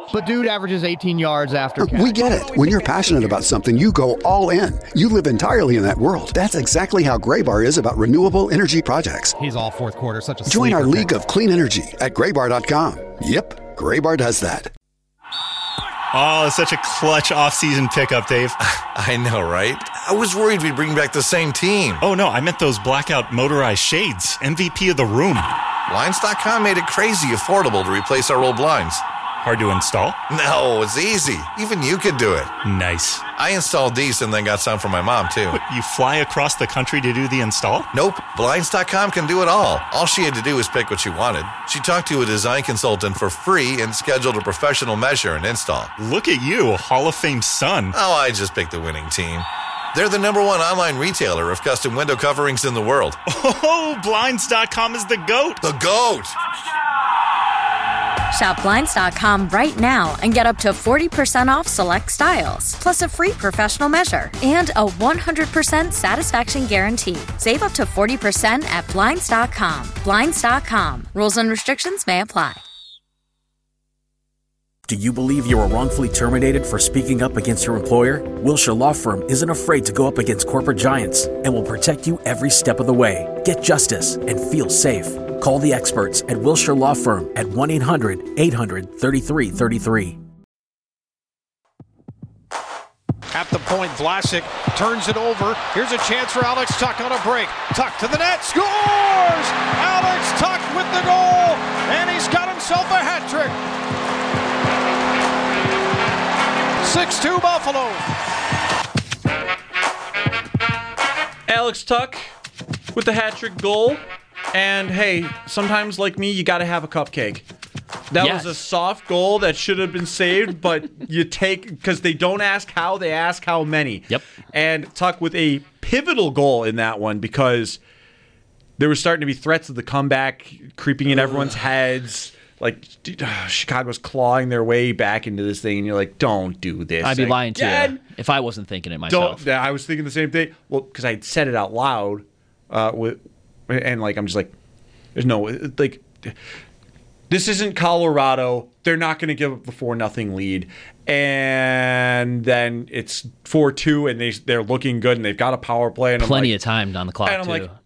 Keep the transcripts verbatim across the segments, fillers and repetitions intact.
But dude averages eighteen yards after catch. We get it. When you're passionate about something, you go all in. You live entirely in that world. That's exactly how Graybar is about renewable energy projects. He's all fourth quarter, such a Join our sleeper league pick. of clean energy at graybar dot com. Yep, Graybar does that. Oh, such a clutch off-season pickup, Dave. I know, right? I was worried we'd bring back the same team. Oh, no, I meant those blackout motorized shades. M V P of the room. Blinds dot com made it crazy affordable to replace our old blinds. Hard to install? No, it's easy. Even you could do it. Nice. I installed these and then got some for my mom, too. What, you fly across the country to do the install? Nope. Blinds dot com can do it all. All she had to do was pick what she wanted. She talked to a design consultant for free and scheduled a professional measure and install. Look at you, a Hall of Fame son. Oh, I just picked the winning team. They're the number one online retailer of custom window coverings in the world. Oh, Blinds dot com is the GOAT. The GOAT! Shop Blinds dot com right now and get up to forty percent off select styles, plus a free professional measure and a one hundred percent satisfaction guarantee. Save up to forty percent at Blinds dot com. Blinds dot com. Rules and restrictions may apply. Do you believe you were wrongfully terminated for speaking up against your employer? Wilshire Law Firm isn't afraid to go up against corporate giants and will protect you every step of the way. Get justice and feel safe. Call the experts at Wilshire Law Firm at one eight hundred eight hundred thirty-three thirty-three. At the point, Vlasic turns it over. Here's a chance for Alex Tuck on a break. Tuck to the net, scores! Alex Tuck with the goal, and he's got himself a hat trick. six two Buffalo. Alex Tuck with the hat trick goal. And hey, sometimes like me, you got to have a cupcake. That yes. was a soft goal that should have been saved, but you take, because they don't ask how, they ask how many. Yep. And Tuck with a pivotal goal in that one, because there was starting to be threats of the comeback creeping in everyone's heads. Like, dude, uh, Chicago's clawing their way back into this thing, and you're like, don't do this. I'd be again. lying to you if I wasn't thinking it myself. Don't, yeah, I was thinking the same thing. Well, because I had said it out loud, uh, with, and like I'm just like, there's no like, this isn't Colorado. They're not going to give up the four nothing lead, and then it's four two, and they they're looking good, and they've got a power play, and plenty I'm like, of time on the clock and I'm too. like,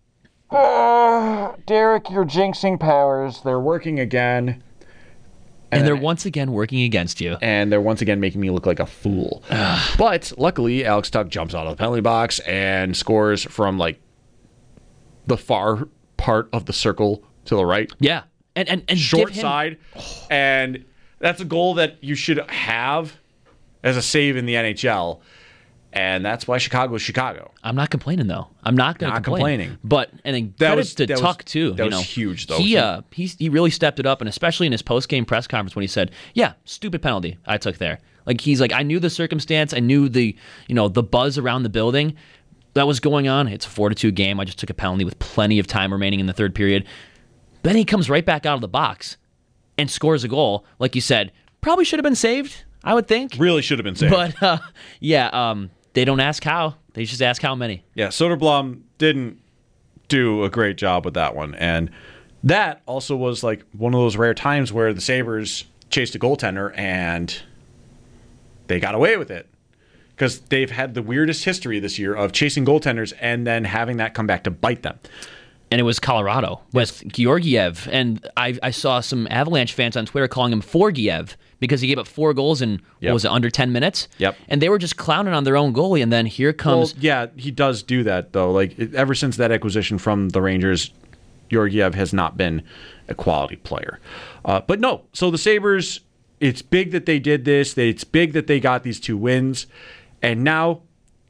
oh, Derek, you're jinxing powers. They're working again. And, and they're once again working against you. And they're once again making me look like a fool. But luckily, Alex Tuck jumps out of the penalty box and scores from like the far part of the circle to the right. Yeah. And and, and short him... side. And that's a goal that you should have as a save in the N H L. And that's why Chicago is Chicago. I'm not complaining though. I'm not going to complain. complaining. But and then that credit was, to that Tuck was, too. That you was know, huge though. He uh he he really stepped it up, and especially in his post game press conference when he said, "Yeah, stupid penalty I took there." Like he's like, I knew the circumstance, I knew the you know the buzz around the building that was going on. It's a four to two game. I just took a penalty with plenty of time remaining in the third period. Then he comes right back out of the box and scores a goal. Like you said, probably should have been saved. I would think. Really should have been saved. But uh, yeah. um They don't ask how. They just ask how many. Yeah, Soderblom didn't do a great job with that one. And that also was like one of those rare times where the Sabres chased a goaltender and they got away with it. Because they've had the weirdest history this year of chasing goaltenders and then having that come back to bite them. And it was Colorado with yes. Georgiev. And I, I saw some Avalanche fans on Twitter calling him Forgiev because he gave up four goals in, yep. what was it, under ten minutes? Yep. And they were just clowning on their own goalie. And then here comes... Well, yeah, he does do that, though. Like, ever since that acquisition from the Rangers, Georgiev has not been a quality player. Uh, but no, so the Sabres, it's big that they did this. It's big that they got these two wins. And now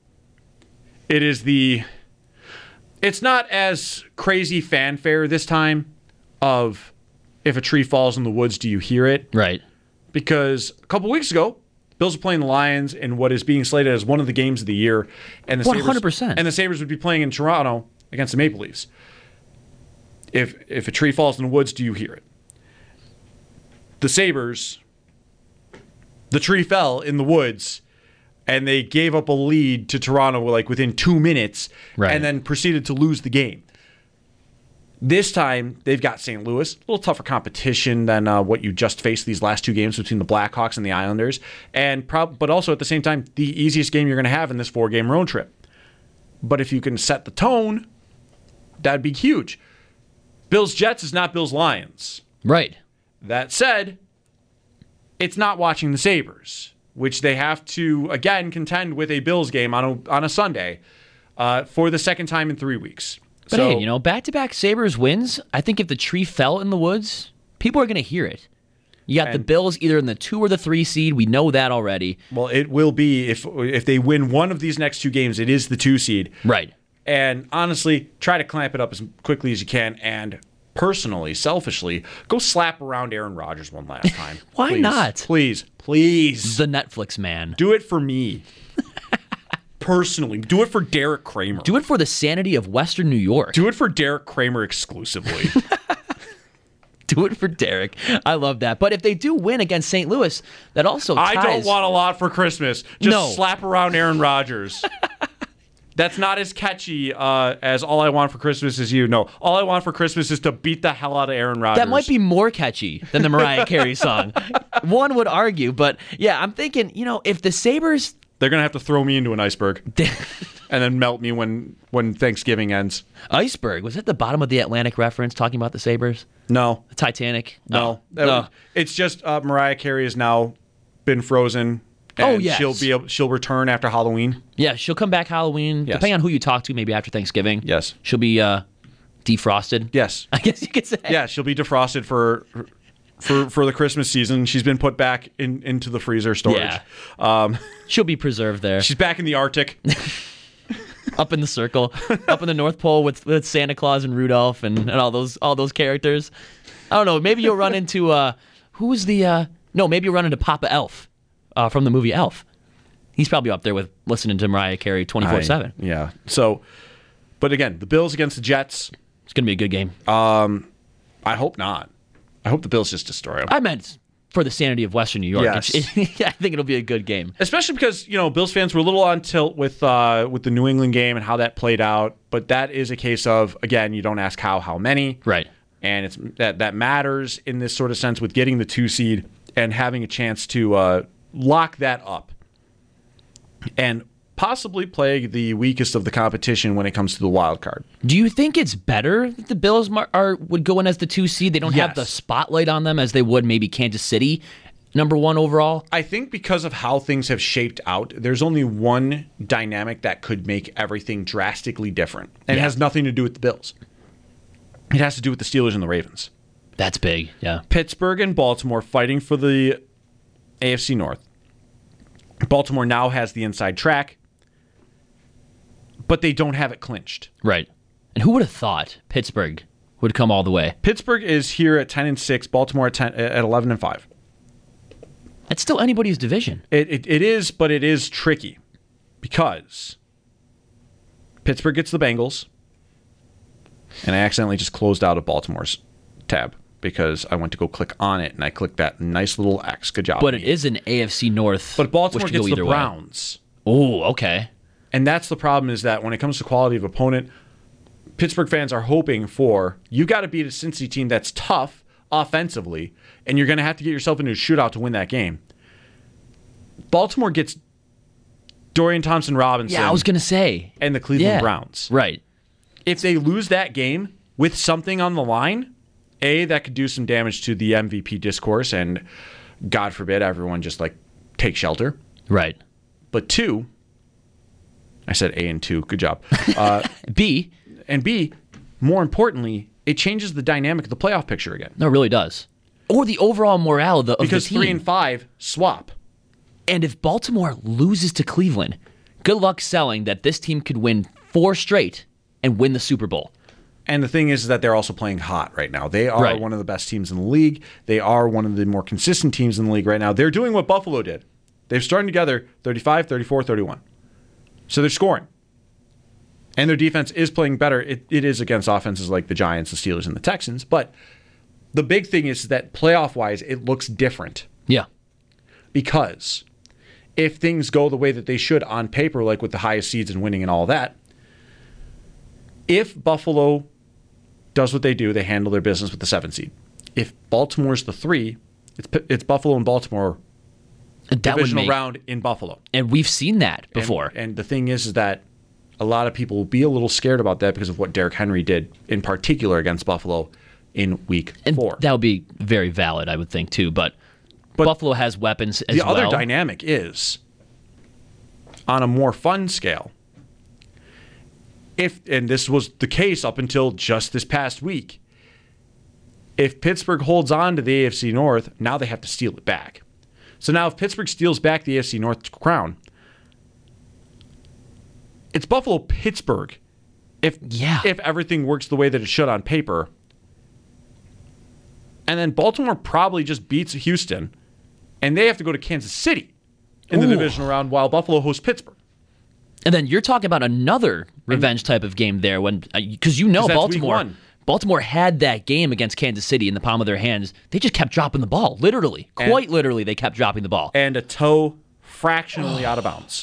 it is the... It's not as crazy fanfare this time of if a tree falls in the woods, do you hear it? Right. Because a couple weeks ago, Bills are playing the Lions in what is being slated as one of the games of the year. And the one hundred percent. Sabres, and the Sabres would be playing in Toronto against the Maple Leafs. If, if a tree falls in the woods, do you hear it? The Sabres, the tree fell in the woods, and they gave up a lead to Toronto like within two minutes, right. and then proceeded to lose the game. This time, they've got Saint Louis, a little tougher competition than uh, what you just faced these last two games between the Blackhawks and the Islanders, and prob- but also at the same time, the easiest game you're going to have in this four-game road trip. But if you can set the tone, that'd be huge. Bills-Jets is not Bills-Lions. Right. That said, it's not watching the Sabres, which they have to, again, contend with a Bills game on a, on a Sunday uh, for the second time in three weeks. But so, hey, you know, back-to-back Sabres wins, I think if the tree fell in the woods, people are going to hear it. You got the Bills either in the two or the three seed. We know that already. Well, it will be, if if they win one of these next two games, it is the two seed. Right. And honestly, try to clamp it up as quickly as you can. And personally, selfishly, go slap around Aaron Rodgers one last time. Why please, not? Please, please. The Netflix man. Do it for me. Personally. Do it for Derek Kramer. Do it for the sanity of Western New York. Do it for Derek Kramer exclusively. Do it for Derek. I love that. But if they do win against Saint Louis, that also ties... I don't want a lot for Christmas. Just no. slap around Aaron Rodgers. That's not as catchy uh, as All I Want for Christmas Is You. No, All I Want for Christmas is to beat the hell out of Aaron Rodgers. That might be more catchy than the Mariah Carey song. One would argue. But yeah, I'm thinking, you know, if the Sabres... They're going to have to throw me into an iceberg and then melt me when, when Thanksgiving ends. Iceberg? Was it the bottom of the Atlantic reference talking about the Sabres? No. The Titanic? No. No. no. It's just uh, Mariah Carey has now been frozen. And oh, yes. She'll, be able, she'll return after Halloween. Yeah, she'll come back Halloween. Yes. Depending on who you talk to, maybe after Thanksgiving. Yes. She'll be uh, defrosted. Yes. I guess you could say. Yeah, she'll be defrosted for... For for the Christmas season. She's been put back in, into the freezer storage. Yeah. Um, She'll be preserved there. She's back in the Arctic. Up in the circle. Up in the North Pole with, with Santa Claus and Rudolph and, and all those all those characters. I don't know. Maybe you'll run into... Uh, who was the... Uh, no, maybe you'll run into Papa Elf uh, from the movie Elf. He's probably up there with listening to Mariah Carey twenty-four seven. Yeah. So, but again, the Bills against the Jets. It's going to be a good game. Um, I hope not. I hope the Bills just destroy them. I meant for the sanity of Western New York. Yes. It, it, I think it'll be a good game. Especially because, you know, Bills fans were a little on tilt with uh, with the New England game and how that played out. But that is a case of, again, you don't ask how, how many. Right. And it's that, that matters in this sort of sense with getting the two seed and having a chance to uh, lock that up. And possibly play the weakest of the competition when it comes to the wild card. Do you think it's better that the Bills mar- are would go in as the two seed? They don't Yes. have the spotlight on them as they would maybe Kansas City, number one overall? I think because of how things have shaped out, there's only one dynamic that could make everything drastically different. And Yeah. it has nothing to do with the Bills. It has to do with the Steelers and the Ravens. That's big, yeah. Pittsburgh and Baltimore fighting for the A F C North. Baltimore now has the inside track, but they don't have it clinched. Right. And who would have thought Pittsburgh would come all the way? Pittsburgh is here at ten and six, Baltimore at ten, at eleven and five. That's still anybody's division. It, it it is, but it is tricky because Pittsburgh gets the Bengals, and I accidentally just closed out of Baltimore's tab because I went to go click on it and I clicked that nice little X. Good job. But it is an A F C North. But Baltimore which could gets go the either way. Browns. Oh, okay. And that's the problem, is that when it comes to quality of opponent, Pittsburgh fans are hoping for, you got to beat a Cincy team that's tough offensively, and you're going to have to get yourself into a shootout to win that game. Baltimore gets Dorian Thompson-Robinson. Yeah, I was going to say. And the Cleveland Yeah. Browns. Right. If they lose that game with something on the line, A, that could do some damage to the M V P discourse, and God forbid everyone just like take shelter. Right. But two, I said A and two. Good job. Uh, B. And B, more importantly, it changes the dynamic of the playoff picture again. No, it really does. Or the overall morale of the, of because the team. three and five swap. And if Baltimore loses to Cleveland, good luck selling that this team could win four straight and win the Super Bowl. And the thing is that they're also playing hot right now. They are Right. one of the best teams in the league. They are one of the more consistent teams in the league right now. They're doing what Buffalo did. They've started together thirty-five, thirty-four, thirty-one. So they're scoring. And their defense is playing better. It, it is against offenses like the Giants, the Steelers, and the Texans. But the big thing is that playoff-wise, it looks different. Yeah. Because if things go the way that they should on paper, like with the highest seeds and winning and all that, if Buffalo does what they do. They handle their business with the seven seed. If Baltimore's the three, it's it's Buffalo and Baltimore. That divisional would make, round in Buffalo. And we've seen that before. And, and the thing is, is that a lot of people will be a little scared about that because of what Derrick Henry did, in particular against Buffalo in week and four. That would be very valid, I would think, too. But, but Buffalo has weapons as the well. The other dynamic is, on a more fun scale, if and this was the case up until just this past week, if Pittsburgh holds on to the A F C North, now they have to steal it back. So now if Pittsburgh steals back the A F C North crown, it's Buffalo-Pittsburgh. If yeah. if everything works the way that it should on paper. And then Baltimore probably just beats Houston, and they have to go to Kansas City in the Ooh. divisional round while Buffalo hosts Pittsburgh. And then you're talking about another revenge type of game there, when because you know Baltimore. Baltimore had that game against Kansas City in the palm of their hands. They just kept dropping the ball. Literally. And, quite literally, they kept dropping the ball. And a toe fractionally out of bounds.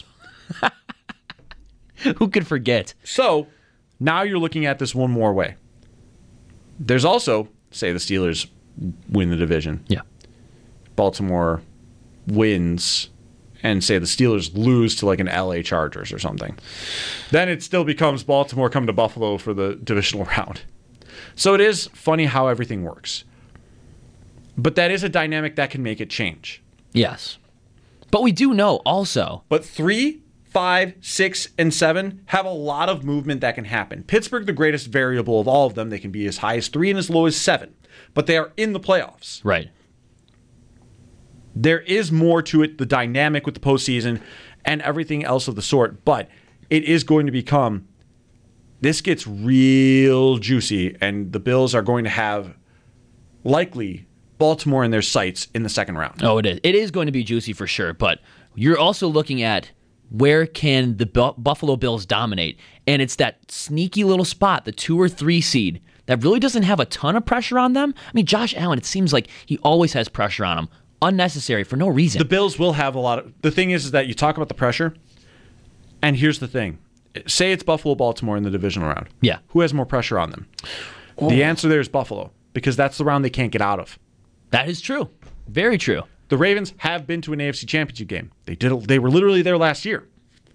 Who could forget? So, now you're looking at this one more way. There's also, say the Steelers win the division. Yeah. Baltimore wins, and say the Steelers lose to like an L A Chargers or something. Then it still becomes Baltimore coming to Buffalo for the divisional round. So it is funny how everything works. But that is a dynamic that can make it change. Yes. But we do know also. But three, five, six, and seven have a lot of movement that can happen. Pittsburgh, the greatest variable of all of them. They can be as high as three and as low as seven. But they are in the playoffs. Right. There is more to it, the dynamic with the postseason and everything else of the sort. But it is going to become... This gets real juicy, and the Bills are going to have, likely, Baltimore in their sights in the second round. Oh, it is. It is going to be juicy for sure, but you're also looking at where can the Bu- Buffalo Bills dominate, and it's that sneaky little spot, the two or three seed, that really doesn't have a ton of pressure on them. I mean, Josh Allen, it seems like he always has pressure on him, unnecessary, for no reason. The Bills will have a lot of... The thing is, is that you talk about the pressure, and here's the thing. Say it's Buffalo-Baltimore in the divisional round. Yeah. Who has more pressure on them? Oh. The answer there is Buffalo, because that's the round they can't get out of. That is true. Very true. The Ravens have been to an A F C Championship game. They did. They were literally there last year.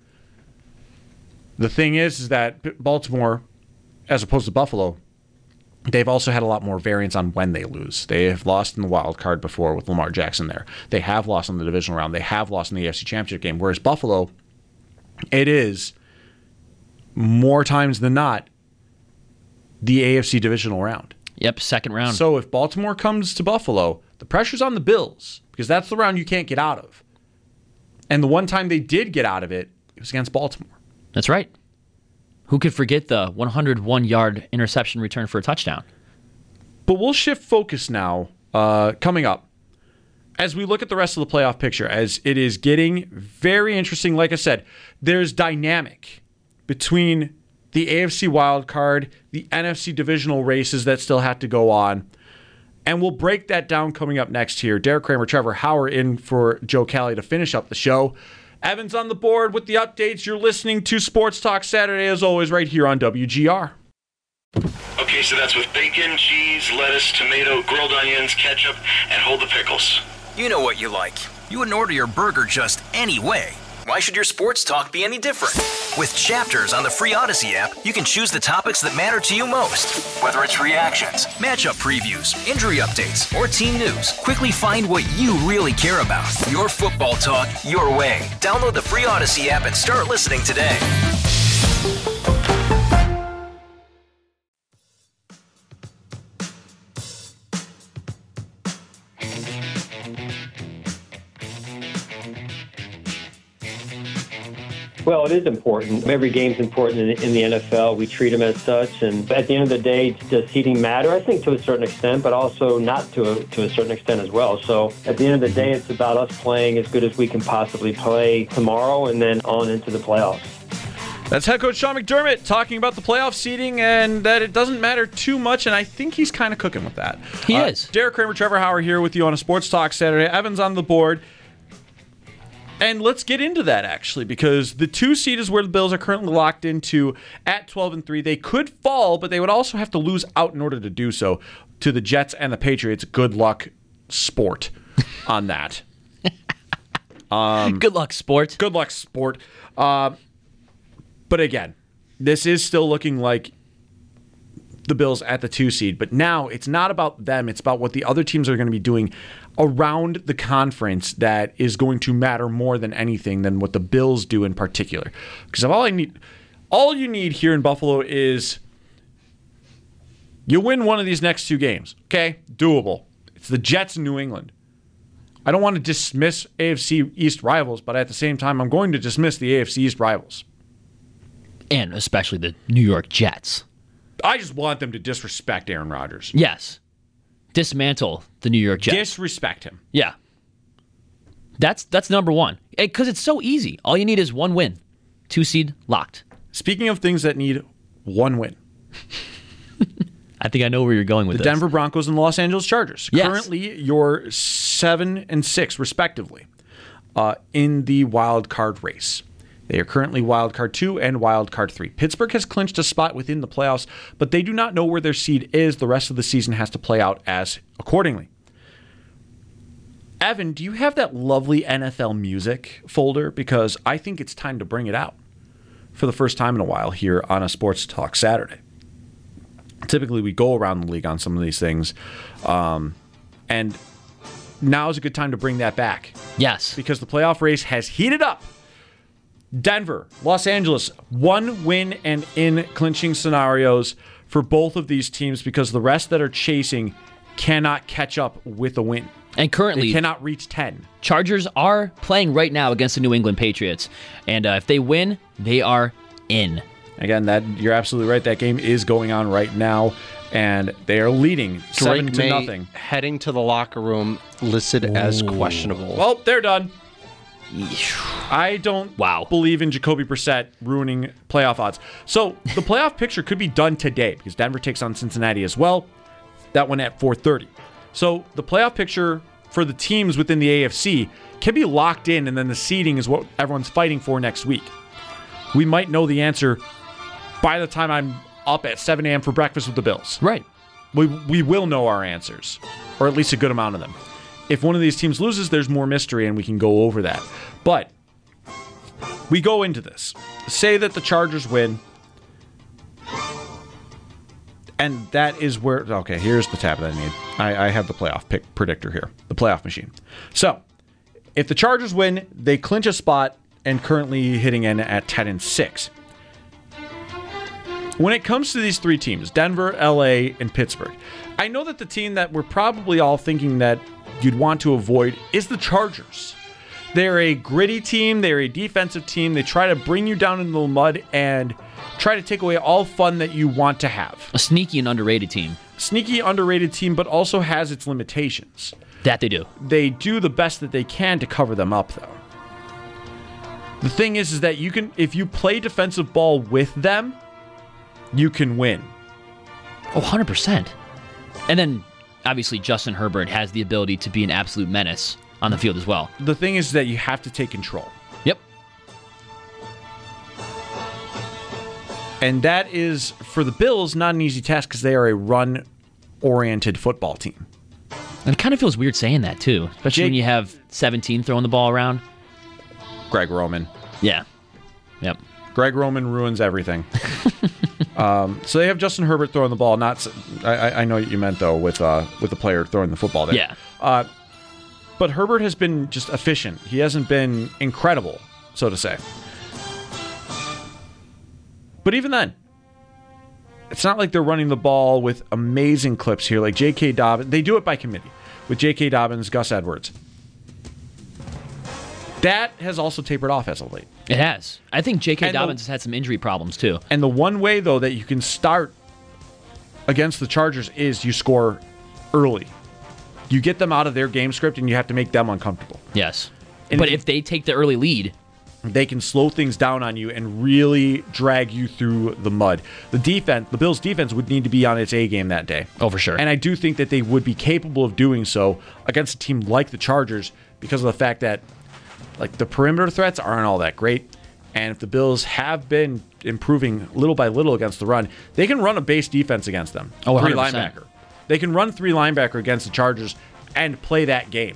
The thing is, is that Baltimore, as opposed to Buffalo, they've also had a lot more variance on when they lose. They have lost in the wild card before with Lamar Jackson there. They have lost in the divisional round. They have lost in the A F C Championship game. Whereas Buffalo, it is... more times than not, the A F C divisional round. Yep, second round. So if Baltimore comes to Buffalo, the pressure's on the Bills, because that's the round you can't get out of. And the one time they did get out of it, it was against Baltimore. That's right. Who could forget the one hundred one yard interception return for a touchdown? But we'll shift focus now, uh, coming up, as we look at the rest of the playoff picture, as it is getting very interesting. Like I said, there's dynamic between the A F C wild card, the N F C divisional races that still have to go on. And we'll break that down coming up next here. Derek Kramer, Trevor Howard in for Joe Kelly to finish up the show. Evans on the board with the updates. You're listening to Sports Talk Saturday, as always, right here on W G R. Okay, so that's with bacon, cheese, lettuce, tomato, grilled onions, ketchup, and hold the pickles. You know what you like. You wouldn't order your burger just any way. Why should your sports talk be any different? With Chapters on the free Odyssey app, you can choose the topics that matter to you most. Whether it's reactions, matchup previews, injury updates, or team news, quickly find what you really care about. Your football talk, your way. Download the free Odyssey app and start listening today. Well, it is important. Every game's important in, in the N F L. We treat them as such. And at the end of the day, does seeding matter? I think to a certain extent, but also not to a, to a certain extent as well. So at the end of the day, it's about us playing as good as we can possibly play tomorrow and then on into the playoffs. That's head coach Sean McDermott talking about the playoff seeding and that it doesn't matter too much, and I think he's kind of cooking with that. He uh, is. Derek Kramer, Trevor Howard here with you on a Sports Talk Saturday. Evans on the board. And let's get into that, actually, because the two seed is where the Bills are currently locked into at twelve and three. They could fall, but they would also have to lose out in order to do so to the Jets and the Patriots. Good luck, sport, on that. Um, good luck, sport. Good luck, sport. Uh, but again, this is still looking like the Bills at the two seed. But now it's not about them. It's about what the other teams are going to be doing around the conference that is going to matter more than anything than what the Bills do in particular. Because all I need, all you need here in Buffalo is you win one of these next two games. Okay? Doable. It's the Jets in New England. I don't want to dismiss A F C East rivals, but at the same time, I'm going to dismiss the A F C East rivals. And especially the New York Jets. I just want them to disrespect Aaron Rodgers. Yes. Dismantle the New York Jets. Disrespect him. Yeah. That's that's number one. Because it's so easy. All you need is one win. Two seed locked. Speaking of things that need one win. I think I know where you're going with the this. Denver Broncos and the Los Angeles Chargers. Yes. Currently, you're seven and six, respectively, uh, in the wild card race. They are currently wild card two and wild card three. Pittsburgh has clinched a spot within the playoffs, but they do not know where their seed is. The rest of the season has to play out as accordingly. Evan, do you have that lovely N F L music folder? Because I think it's time to bring it out for the first time in a while here on a Sports Talk Saturday. Typically, we go around the league on some of these things, um, and now is a good time to bring that back. Yes. Because the playoff race has heated up. Denver, Los Angeles, one win and in clinching scenarios for both of these teams because the rest that are chasing cannot catch up with a win. And currently, they cannot reach ten. Chargers are playing right now against the New England Patriots, and uh, if they win, they are in. Again, that you're absolutely right. That game is going on right now, and they are leading Drake seven to May nothing. Heading to the locker room, listed Ooh. as questionable. Well, they're done. I don't wow. believe in Jacoby Brissett ruining playoff odds. So the playoff picture could be done today because Denver takes on Cincinnati as well. That one at four thirty. So the playoff picture for the teams within the A F C can be locked in, and then the seeding is what everyone's fighting for next week. We might know the answer by the time I'm up at seven a.m. for breakfast with the Bills. Right. We we will know our answers, or at least a good amount of them. If one of these teams loses, there's more mystery, and we can go over that. But we go into this. Say that the Chargers win, and that is where... Okay, here's the tab that I need. I, I have the playoff pick predictor here, the playoff machine. So, if the Chargers win, they clinch a spot and currently hitting in at ten and six. When it comes to these three teams, Denver, L A, and Pittsburgh, I know that the team that we're probably all thinking that you'd want to avoid is the Chargers. They're a gritty team. They're a defensive team. They try to bring you down into the mud and try to take away all fun that you want to have. A sneaky and underrated team. Sneaky, underrated team, but also has its limitations. That they do. They do the best that they can to cover them up, though. The thing is, is that you can, if you play defensive ball with them, you can win. Oh, one hundred percent. And then, obviously, Justin Herbert has the ability to be an absolute menace on the field as well. The thing is that you have to take control. Yep. And that is, for the Bills, not an easy task because they are a run-oriented football team. And it kind of feels weird saying that, too. Especially Jake, when you have seventeen throwing the ball around. Greg Roman. Yeah. Yep. Greg Roman ruins everything. um, so they have Justin Herbert throwing the ball. Not, I, I know what you meant though with uh, with the player throwing the football there. Yeah. Uh, but Herbert has been just efficient. He hasn't been incredible, so to say. But even then, it's not like they're running the ball with amazing clips here, like J K. Dobbins. They do it by committee with J K. Dobbins, Gus Edwards. That has also tapered off as of late. It has. I think J K. And Dobbins the, has had some injury problems, too. And the one way, though, that you can start against the Chargers is you score early. You get them out of their game script, and you have to make them uncomfortable. Yes. And but if, if they take the early lead, they can slow things down on you and really drag you through the mud. The defense, the Bills' defense would need to be on its A game that day. Oh, for sure. And I do think that they would be capable of doing so against a team like the Chargers because of the fact that like the perimeter threats aren't all that great. And if the Bills have been improving little by little against the run, they can run a base defense against them. Oh, three one hundred percent. linebacker. They can run three linebacker against the Chargers and play that game.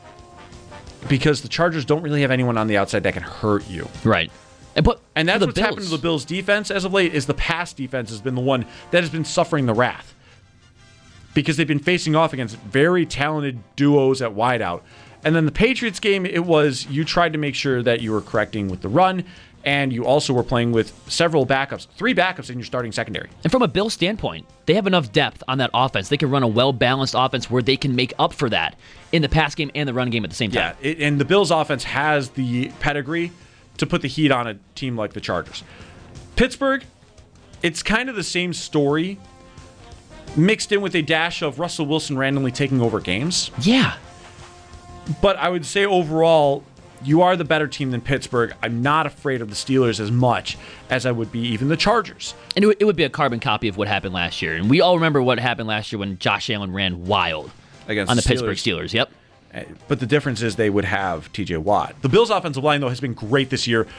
Because the Chargers don't really have anyone on the outside that can hurt you. Right. And, but and that's the what's Bills. happened to the Bills' defense as of late is the pass defense has been the one that has been suffering the wrath. Because they've been facing off against very talented duos at wideout. And then the Patriots game, it was you tried to make sure that you were correcting with the run, and you also were playing with several backups, three backups in your starting secondary. And from a Bills standpoint, they have enough depth on that offense. They can run a well-balanced offense where they can make up for that in the pass game and the run game at the same time. Yeah, it, and the Bills offense has the pedigree to put the heat on a team like the Chargers. Pittsburgh, it's kind of the same story, mixed in with a dash of Russell Wilson randomly taking over games. Yeah. But I would say overall, you are the better team than Pittsburgh. I'm not afraid of the Steelers as much as I would be even the Chargers. And it would, it would be a carbon copy of what happened last year. And we all remember what happened last year when Josh Allen ran wild against on the Steelers. Pittsburgh Steelers. Yep. But the difference is they would have T J Watt. The Bills' offensive line, though, has been great this year.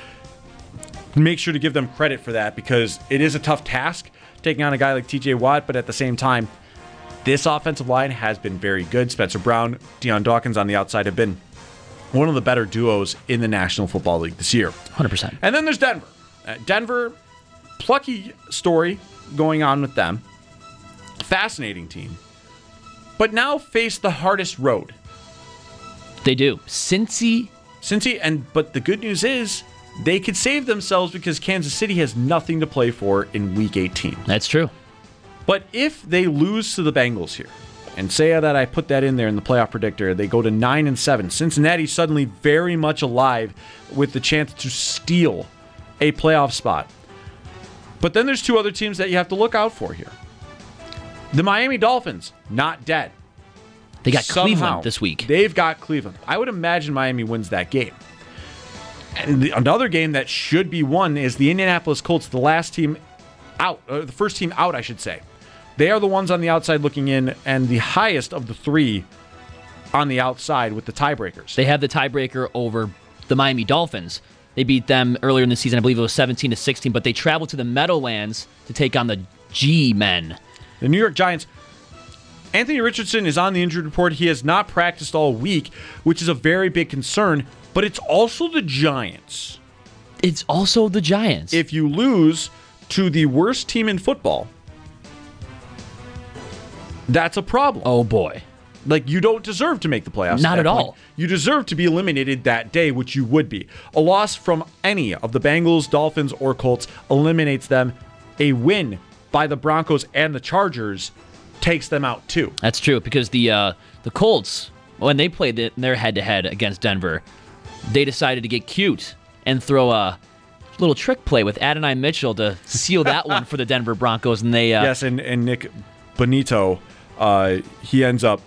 Make sure to give them credit for that because it is a tough task taking on a guy like T J Watt, but at the same time, this offensive line has been very good. Spencer Brown, Deion Dawkins on the outside have been one of the better duos in the National Football League this year. one hundred percent. And then there's Denver. Uh, Denver, plucky story going on with them. Fascinating team. But now face the hardest road. They do. Cincy. Cincy, and but the good news is they could save themselves because Kansas City has nothing to play for in Week eighteen. That's true. But if they lose to the Bengals here, and say that I put that in there in the playoff predictor, they go to nine and seven. Cincinnati's suddenly very much alive with the chance to steal a playoff spot. But then there's two other teams that you have to look out for here. The Miami Dolphins, not dead. They got Somehow, Cleveland this week. They've got Cleveland. I would imagine Miami wins that game. And the, another game that should be won is the Indianapolis Colts, the last team out, or the first team out, I should say. They are the ones on the outside looking in, and the highest of the three on the outside with the tiebreakers. They have the tiebreaker over the Miami Dolphins. They beat them earlier in the season. I believe it was seventeen to sixteen, but they traveled to the Meadowlands to take on the G-Men. The New York Giants. Anthony Richardson is on the injured report. He has not practiced all week, which is a very big concern, but it's also the Giants. It's also the Giants. If you lose to the worst team in football, that's a problem. Oh, boy. Like, you don't deserve to make the playoffs. Not at, at that all. Point. You deserve to be eliminated that day, which you would be. A loss from any of the Bengals, Dolphins, or Colts eliminates them. A win by the Broncos and the Chargers takes them out, too. That's true, because the uh, the Colts, when they played it, their head-to-head against Denver, they decided to get cute and throw a little trick play with Adonai Mitchell to seal that one for the Denver Broncos. And they uh, Yes, and, and Nick Bonito, uh, he ends up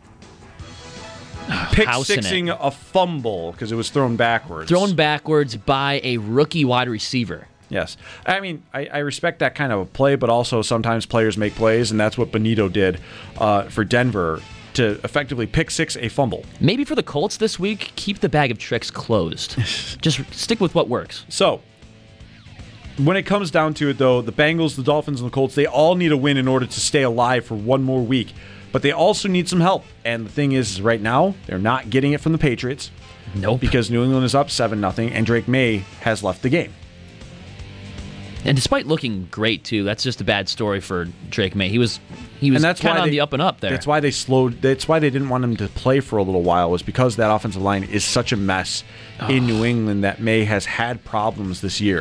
pick-sixing a fumble because it was thrown backwards. Thrown backwards by a rookie wide receiver. Yes. I mean, I, I respect that kind of a play, but also sometimes players make plays, and that's what Bonito did uh, for Denver to effectively pick six a fumble. Maybe for the Colts this week, keep the bag of tricks closed. Just stick with what works. So, when it comes down to it, though, the Bengals, the Dolphins, and the Colts, they all need a win in order to stay alive for one more week. But they also need some help. And the thing is, right now, they're not getting it from the Patriots. Nope. Because New England is up seven nothing, and Drake May has left the game. And despite looking great, too, that's just a bad story for Drake May. He was he was kind of on they, the up and up there. That's why they slowed. That's why they didn't want him to play for a little while, was because that offensive line is such a mess oh. in New England that May has had problems this year.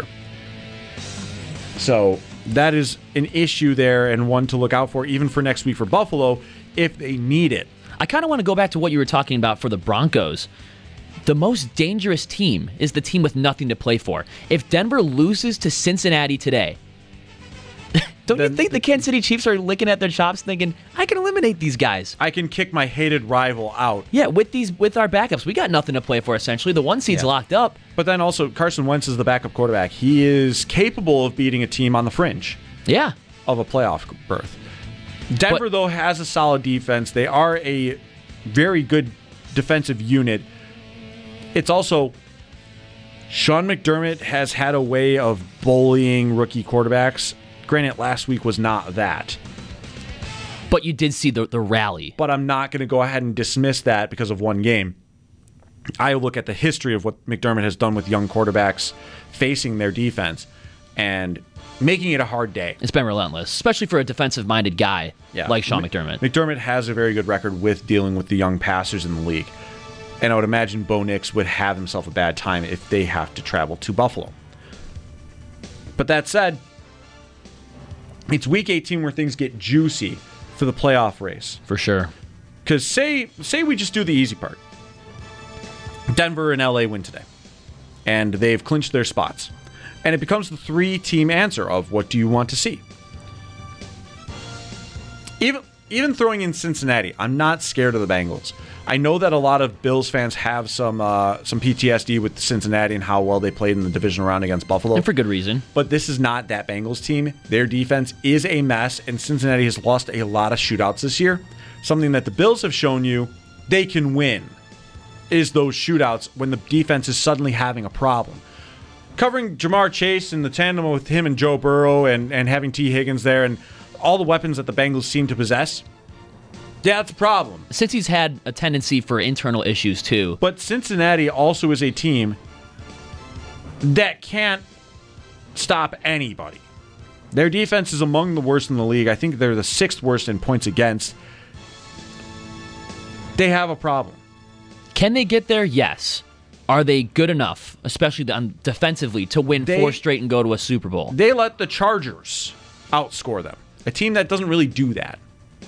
So that is an issue there and one to look out for, even for next week for Buffalo, if they need it. I kind of want to go back to what you were talking about for the Broncos. The most dangerous team is the team with nothing to play for. If Denver loses to Cincinnati today, don't then, you think the Kansas City Chiefs are licking at their chops thinking, I can eliminate these guys. I can kick my hated rival out. Yeah, with these with our backups. We got nothing to play for, essentially. The one seed's yeah. locked up. But then also, Carson Wentz is the backup quarterback. He is capable of beating a team on the fringe yeah. of a playoff berth. Denver, but, though, has a solid defense. They are a very good defensive unit. It's also Sean McDermott has had a way of bullying rookie quarterbacks. Granted, last week was not that. But you did see the, the rally. But I'm not going to go ahead and dismiss that because of one game. I look at the history of what McDermott has done with young quarterbacks facing their defense and making it a hard day. It's been relentless, especially for a defensive-minded guy yeah. like Sean McDermott. McDermott has a very good record with dealing with the young passers in the league. And I would imagine Bo Nix would have himself a bad time if they have to travel to Buffalo. But that said, it's week eighteen where things get juicy for the playoff race. For sure. Because say, say we just do the easy part. Denver and L A win today. And they've clinched their spots. And it becomes the three-team answer of what do you want to see. Even even throwing in Cincinnati, I'm not scared of the Bengals. I know that a lot of Bills fans have some uh, some P T S D with Cincinnati and how well they played in the divisional round against Buffalo. And for good reason. But this is not that Bengals team. Their defense is a mess, and Cincinnati has lost a lot of shootouts this year. Something that the Bills have shown you they can win is those shootouts when the defense is suddenly having a problem. Covering Jamar Chase and the tandem with him and Joe Burrow and, and having T. Higgins there and all the weapons that the Bengals seem to possess, yeah, that's a problem. Since he's had a tendency for internal issues, too. But Cincinnati also is a team that can't stop anybody. Their defense is among the worst in the league. I think they're the sixth worst in points against. They have a problem. Can they get there? Yes. Are they good enough, especially on defensively, to win They- four straight and go to a Super Bowl? They let the Chargers outscore them. A team that doesn't really do that.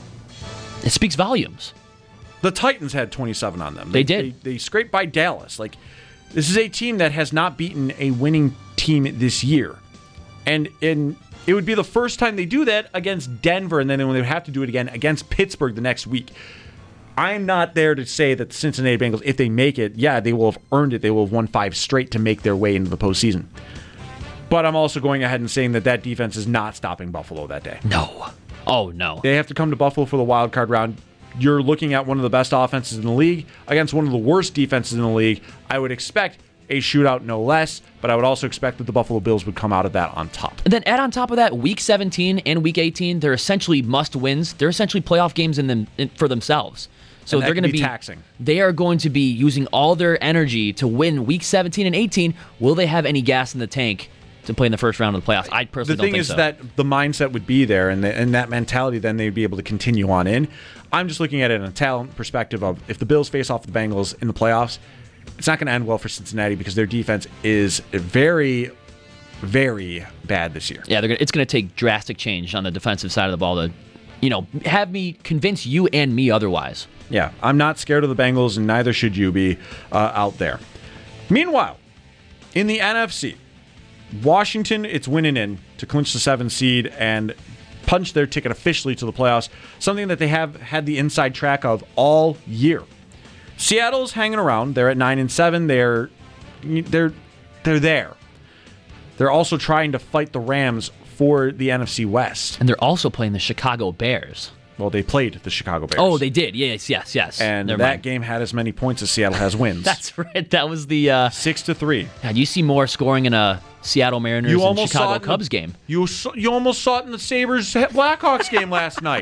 It speaks volumes. The Titans had twenty-seven on them. They did. They, they scraped by Dallas. Like, this is a team that has not beaten a winning team this year. And in it would be the first time they do that against Denver, and then when they would have to do it again against Pittsburgh the next week. I'm not there to say that the Cincinnati Bengals, if they make it, yeah, they will have earned it. They will have won five straight to make their way into the postseason. But I'm also going ahead and saying that that defense is not stopping Buffalo that day. No. Oh, no. They have to come to Buffalo for the wild card round. You're looking at one of the best offenses in the league against one of the worst defenses in the league. I would expect a shootout, no less, but I would also expect that the Buffalo Bills would come out of that on top. And then add on top of that, Week seventeen and Week eighteen, they're essentially must-wins. They're essentially playoff games in them in, for themselves. So And that they're can going to be be taxing. They are going to be using all their energy to win Week seventeen and eighteen. Will they have any gas in the tank to play in the first round of the playoffs? I personally The don't thing think is so. that the mindset would be there, and, the, and that mentality, then they'd be able to continue on in. I'm just looking at it in a talent perspective of if the Bills face off the Bengals in the playoffs, it's not going to end well for Cincinnati because their defense is very, very bad this year. Yeah, they're gonna, it's going to take drastic change on the defensive side of the ball to, you know, have me convince you and me otherwise. Yeah, I'm not scared of the Bengals, and neither should you be uh, out there. Meanwhile, in the N F C, Washington, it's winning in to clinch the seventh seed and punch their ticket officially to the playoffs, something that they have had the inside track of all year. Seattle's hanging around. They're at nine and seven. They're they're they're there. They're also trying to fight the Rams for the N F C West. And they're also playing the Chicago Bears. Well, they played the Chicago Bears. Oh, they did. Yes, yes, yes. And Never that mind. game had as many points as Seattle has wins. That's right. That was the uh, six to three. God, you see more scoring in a Seattle Mariners You and almost saw Chicago it in the- Cubs game. You saw- you almost saw it in the Sabres Blackhawks game last night.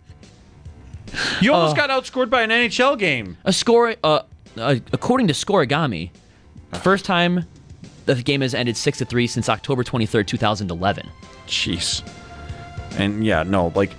You almost Uh, got outscored by an N H L game. A score, uh, uh, according to Scorigami, the first time the game has ended six to three since October twenty third, two thousand eleven. Jeez. And yeah, no, like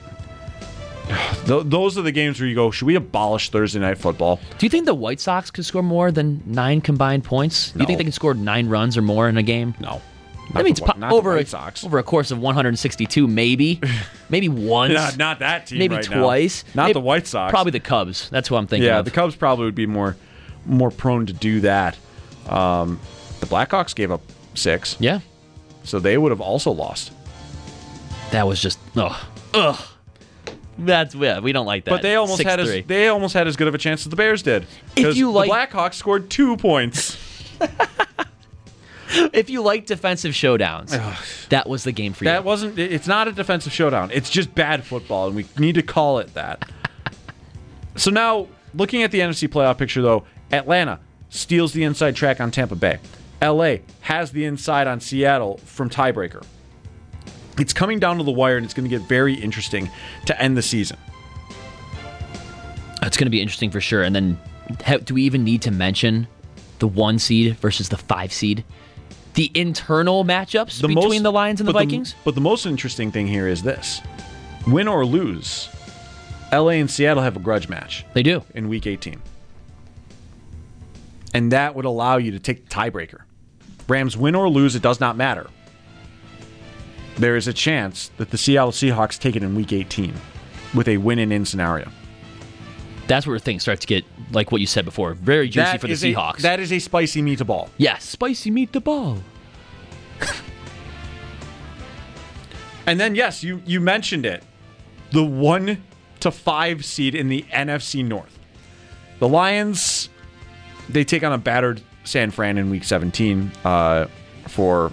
th- those are the games where you go, should we abolish Thursday night football? Do you think the White Sox could score more than nine combined points? Do you No. think they can score nine runs or more in a game? No. I Not mean, the it's Whi- po- not the over White a, Sox. over a course of one hundred sixty-two, maybe, maybe once, Not, not that team maybe right now. twice. Not Maybe- the White Sox. Probably the Cubs. That's what I'm thinking. Yeah, of. the Cubs probably would be more more prone to do that. Um, the Blackhawks gave up six. Yeah. So they would have also lost. That was just ugh, ugh. That's yeah, we don't like that. But they almost had as six three. they almost had as good of a chance as the Bears did. If 'Cause you like- the Blackhawks scored two points. If you like defensive showdowns, that was the game for you. That wasn't. It's not a defensive showdown. It's just bad football, and we need to call it that. So now, looking at the N F C playoff picture, though, Atlanta steals the inside track on Tampa Bay. L A has the inside on Seattle from tiebreaker. It's coming down to the wire, and it's going to get very interesting to end the season. It's going to be interesting for sure. And then, do we even need to mention the one seed versus the five seed? The internal matchups The between most- the Lions and the but Vikings? but the most interesting thing here is this. Win or lose, L A and Seattle have a grudge match. They do. In Week eighteen. And that would allow you to take the tiebreaker. Rams win or lose, it does not matter. There is a chance that the Seattle Seahawks take it in Week eighteen with a win-and-in scenario. That's where things start to get, like what you said before, very juicy That for the is a- Seahawks. that is a spicy meatball. Yes, spicy meatball. And then, yes, you, you mentioned it. The one to five seed in the N F C North. The Lions, they take on a battered San Fran in Week seventeen uh, for...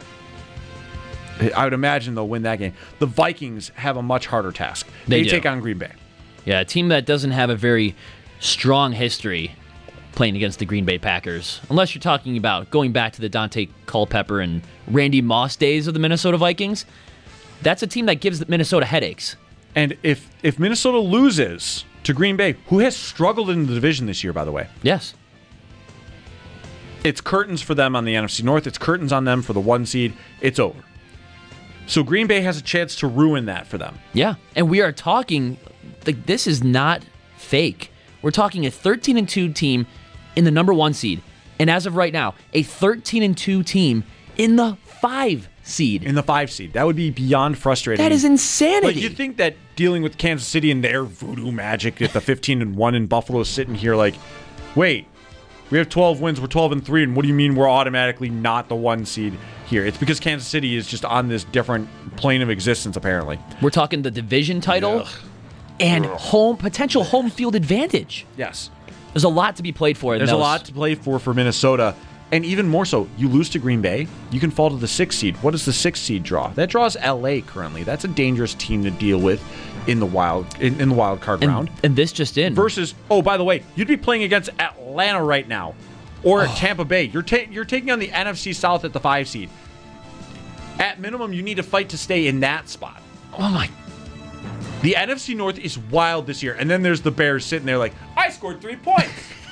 I would imagine they'll win that game. The Vikings have a much harder task. They They, do. take on Green Bay. Yeah, a team that doesn't have a very strong history playing against the Green Bay Packers. Unless you're talking about going back to the Dante Culpepper and Randy Moss days of the Minnesota Vikings. That's a team that gives Minnesota headaches. And if if Minnesota loses to Green Bay, who has struggled in the division this year, by the way. Yes. It's curtains for them on the N F C North. It's curtains on them for the one seed. It's over. So Green Bay has a chance to ruin that for them. Yeah, and we are talking, like, this is not fake. We're talking a thirteen and two team in the number one seed. And as of right now, a thirteen and two team in the five seed. In the five seed. That would be beyond frustrating. That is insanity. Like, you think that dealing with Kansas City and their voodoo magic at the fifteen and one in Buffalo is sitting here like, wait, we have twelve wins, we're twelve and three, and what do you mean we're automatically not the one seed here? It's because Kansas City is just on this different plane of existence, apparently. We're talking the division title and home potential home field advantage. Yes. There's a lot to be played for. in There's a those. lot to play for for Minnesota. And even more so, you lose to Green Bay, you can fall to the sixth seed. What does the sixth seed draw? That draws L A currently. That's a dangerous team to deal with in the wild in, in the wild card And, round. and this just in. Versus, oh, by the way, you'd be playing against Atlanta right now, or Tampa Bay. You're ta- you're taking on the N F C South at the five seed. At minimum, you need to fight to stay in that spot. Oh my! The N F C North is wild this year, and then there's the Bears sitting there like, I scored three points.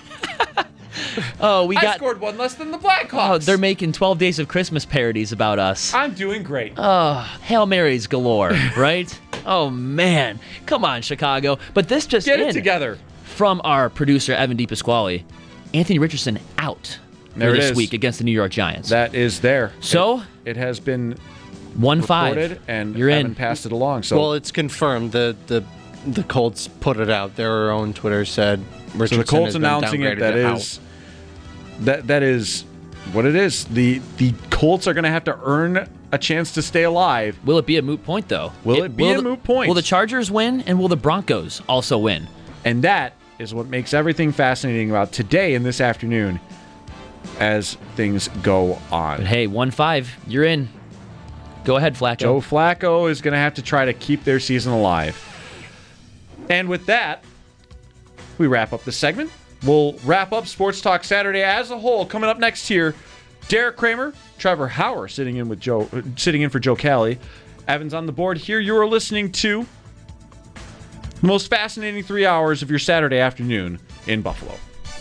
Oh, we I got. scored one less than the Blackhawks. Oh, they're making twelve Days of Christmas parodies about us. I'm doing great. Oh, Hail Marys galore, right? Oh, man. Come on, Chicago. But this just Get in it together. From our producer, Evan DePasquale. Anthony Richardson out There it this is. week against the New York Giants. That is there. So? It, it has been one five. reported, and You're Evan in. passed it along. So Well, it's confirmed. The the the Colts put it out. Their own Twitter said Richardson So the Colts has been announcing it. downgraded That to out. is that that is what it is. The the Colts are going to have to earn a chance to stay alive. Will it be a moot point, though? Will it be will a the- moot point? Will the Chargers win, and will the Broncos also win? And that is what makes everything fascinating about today and this afternoon as things go on. But hey, one five, you're in. Go ahead, Flacco. Joe Flacco is going to have to try to keep their season alive. And with that, we wrap up the segment. We'll wrap up Sports Talk Saturday as a whole. Coming up next here, Derek Kramer, Trevor Hauer sitting in with Joe, uh, sitting in for Joe Kelly. Evans on the board here. You are listening to the most fascinating three hours of your Saturday afternoon in Buffalo.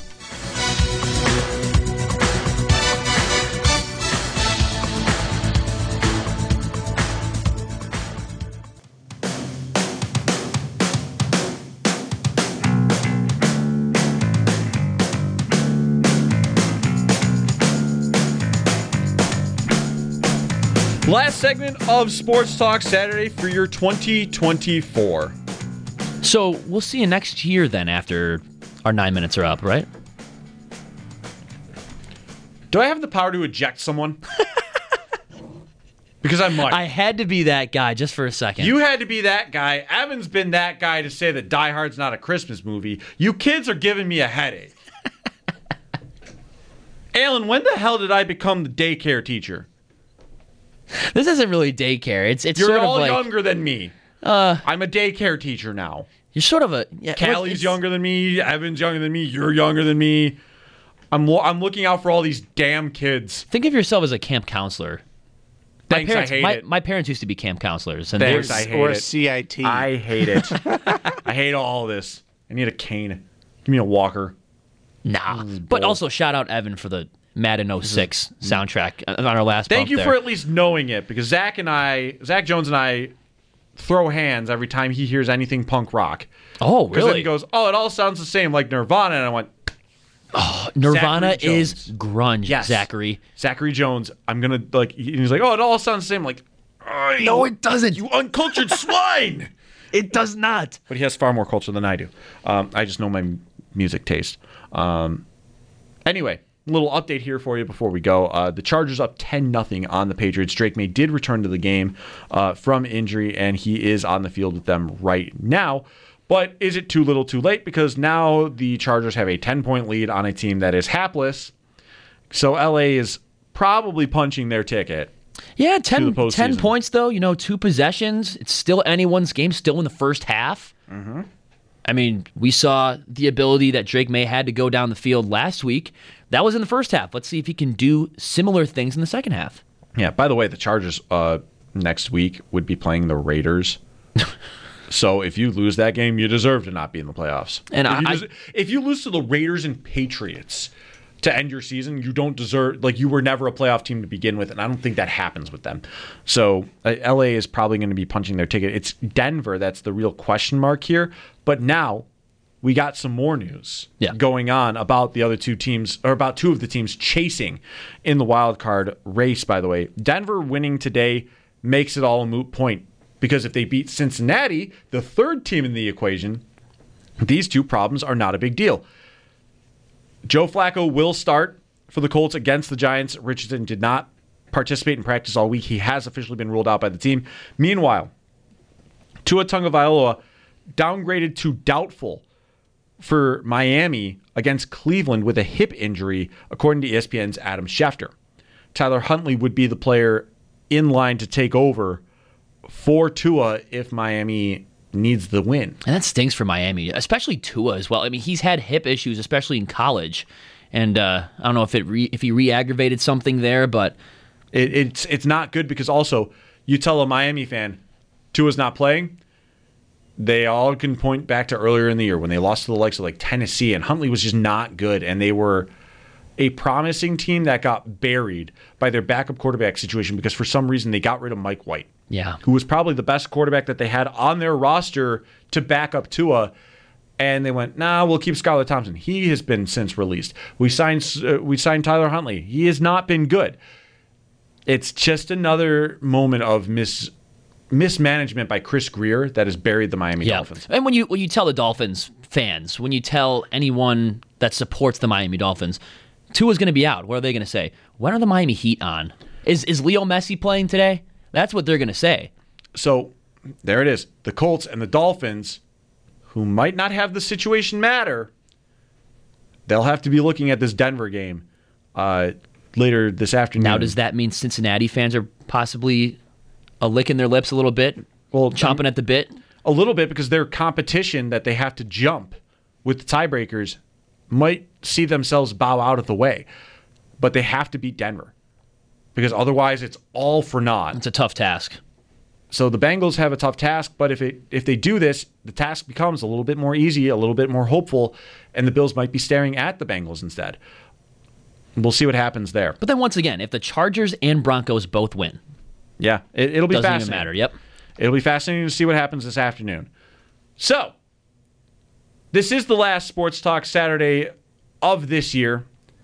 Last segment of Sports Talk Saturday for your twenty twenty-four. So we'll see you next year then after our nine minutes are up, right? Do I have the power to eject someone? Because I might. I had to be that guy just for a second. You had to be that guy. Evan's been that guy to say that Die Hard's not a Christmas movie. You kids are giving me a headache. Alan, when the hell did I become the daycare teacher? This isn't really daycare. It's it's You're sort all of like younger than me. Uh, I'm a daycare teacher now. You're sort of a yeah, Callie's it's- younger than me. Evan's younger than me. You're younger than me. I'm lo- I'm looking out for all these damn kids. Think of yourself as a camp counselor. Thanks, my parents, I hate my, it. my parents used to be camp counselors, and Thanks, they I hate or it. C I T. I hate it. I hate all of this. I need a cane. Give me a walker. Nah. But also shout out Evan for the Madden oh six soundtrack on our last Thank bump you there. for at least knowing it, because Zach and I, Zach Jones and I, throw hands every time he hears anything punk rock. Oh, Because then really? he goes, "Oh, it all sounds the same like Nirvana," and I went, Oh, Nirvana Zachary is Jones. grunge, Yes. Zachary. Zachary Jones. I'm gonna like. He's like, "Oh, it all sounds the same." Like, oh, No, it doesn't. You uncultured swine. It does not. But he has far more culture than I do. Um, I just know my m- music taste. Um, anyway, a little update here for you before we go. Uh, the Chargers up ten nothing on the Patriots. Drake May did return to the game uh, from injury, and he is on the field with them right now. But is it too little too late? Because now the Chargers have a ten-point lead on a team that is hapless. So L A is probably punching their ticket. Yeah, to ten, the postseason. ten points, though. You know, two possessions. It's still anyone's game, still in the first half. Mm-hmm. I mean, we saw the ability that Drake May had to go down the field last week. That was in the first half. Let's see if he can do similar things in the second half. Yeah, by the way, the Chargers uh, next week would be playing the Raiders. So if you lose that game, you deserve to not be in the playoffs. And if, I- you I- des- if you lose to the Raiders and Patriots to end your season, you don't deserve, like, you were never a playoff team to begin with, and I don't think that happens with them. So uh, L A is probably going to be punching their ticket. It's Denver that's the real question mark here. But now we got some more news Yeah. going on about the other two teams, or about two of the teams chasing in the wild card race, by the way. Denver winning today makes it all a moot point, because if they beat Cincinnati, the third team in the equation, these two problems are not a big deal. Joe Flacco will start for the Colts against the Giants. Richardson did not participate in practice all week. He has officially been ruled out by the team. Meanwhile, Tua Tagovailoa downgraded to doubtful for Miami against Cleveland with a hip injury, according to E S P N's Adam Schefter. Tyler Huntley would be the player in line to take over for Tua if Miami needs the win. And that stinks for Miami, especially Tua as well. I mean, he's had hip issues, especially in college. And uh, I don't know if it re- if he re-aggravated something there, but It, it's it's not good, because also you tell a Miami fan Tua's not playing, they all can point back to earlier in the year when they lost to the likes of like Tennessee, and Huntley was just not good, and they were a promising team that got buried by their backup quarterback situation because for some reason they got rid of Mike White. Yeah. Who was probably the best quarterback that they had on their roster to back up Tua. And they went, nah, we'll keep Skylar Thompson. He has been since released. We signed uh, we signed Tyler Huntley. He has not been good. It's just another moment of mis mismanagement by Chris Greer that has buried the Miami yeah. Dolphins. And when you when you tell the Dolphins fans, when you tell anyone that supports the Miami Dolphins, Tua's going to be out. What are they going to say? When are the Miami Heat on? Is is Leo Messi playing today? That's what they're going to say. So there it is. The Colts and the Dolphins, who might not have the situation matter, they'll have to be looking at this Denver game uh, later this afternoon. Now, does that mean Cincinnati fans are possibly uh, licking their lips a little bit, well, chomping at the bit? A little bit, because their competition that they have to jump with the tiebreakers might see themselves bow out of the way. But they have to beat Denver, because otherwise it's all for naught. It's a tough task. So the Bengals have a tough task, but if it if they do this, the task becomes a little bit more easy, a little bit more hopeful, and the Bills might be staring at the Bengals instead. We'll see what happens there. But then once again, if the Chargers and Broncos both win, yeah, it, it'll be doesn't fascinating. even matter. Yep, it'll be fascinating to see what happens this afternoon. So this is the last Sports Talk Saturday of this year,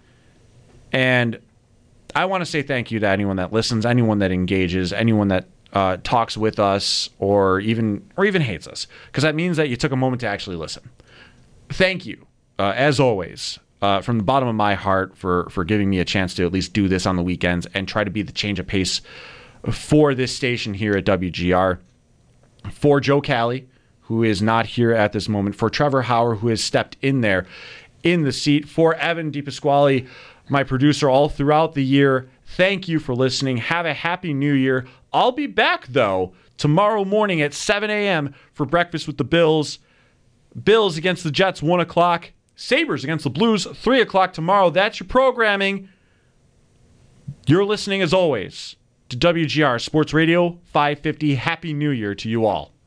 and I want to say thank you to anyone that listens, anyone that engages, anyone that Uh, talks with us, or even or even hates us, because that means that you took a moment to actually listen. Thank you, uh, as always, uh, from the bottom of my heart for for giving me a chance to at least do this on the weekends and try to be the change of pace for this station here at W G R. For Joe Cali, who is not here at this moment, for Trevor Hauer, who has stepped in there in the seat, for Evan DiPasquale, my producer all throughout the year. Thank you for listening. Have a happy new year. I'll be back, though, tomorrow morning at seven a.m. for Breakfast with the Bills. Bills against the Jets, one o'clock. Sabres against the Blues, three o'clock tomorrow. That's your programming. You're listening, as always, to W G R Sports Radio five fifty. Happy New Year to you all.